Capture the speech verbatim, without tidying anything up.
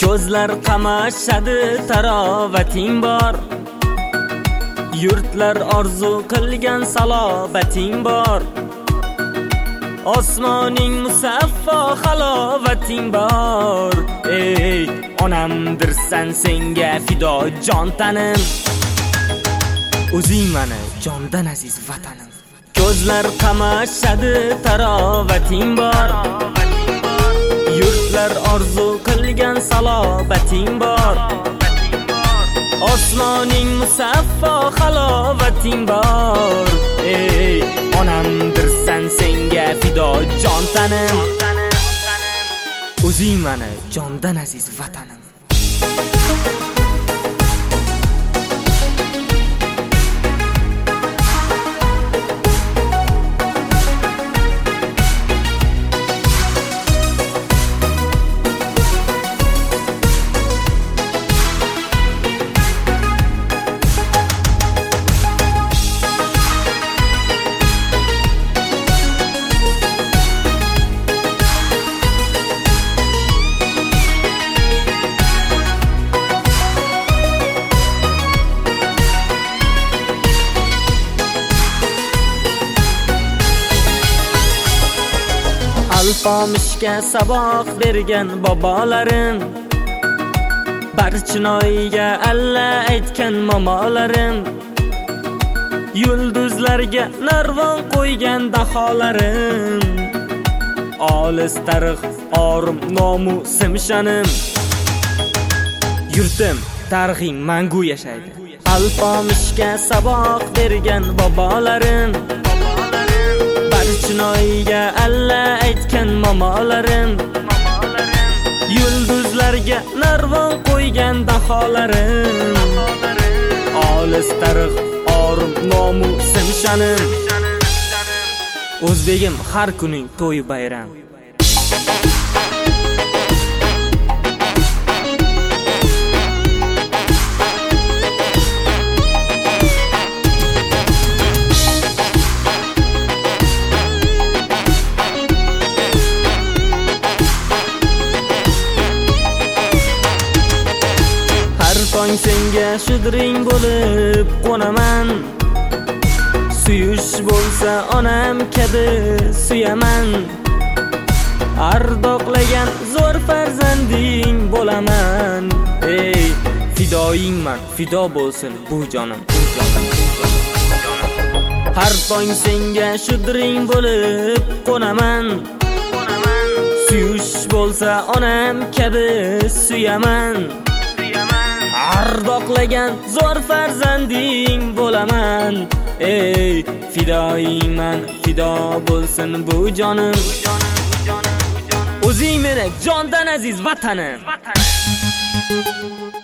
Ko'zlar qamashadi, tarovating bor. Yurtlar orzu qilgan salobating bor. Osmoning musaffo halovating bor. Ey onamdirsan, senga fido jon tanim. O'zing meni jondan aziz vatanim. Ko'zlar qamashadi, tarovating bor. Yurtlar orzu qilgan salobating bor. Osmoning musaffo halovating bor. Ey onamdirsan, senga fido jon tanim. O'zing meni jondan aziz vatanim. Alpamishga saboq bergan bobolarim, Barchinoyga alla aytgan momolarim, yulduzlarga narvon qo'ygan daholarim, olis tarix orim nomusim shanim. Yurtim tarixing mangu yashaydi. Alpamishga saboq bergan bobolarim, Barchinoyga alla aytgan momolarim, yulduzlarga narvon qo'ygan daholarim, olis tarix orim nomusim shanim. O'zbegim har kuning to'y bayram. Tong senga shudring bo'lib qo'naman. Suyush bo'lsa onam kabi suyaman. Ardoqlagan zo'r farzanding bo'laman. Ey fidoyingman, fido bo'lsin bu jonim. Har tong senga shudring bo'lib qo'naman. Suyush bo'lsa onam kabi suyaman. Ardoqlagan zo'r farzanding bo'laman. Ey fidoyingman, fido bo'lsin bu jonim. O'zing meni jondan aziz vatanim.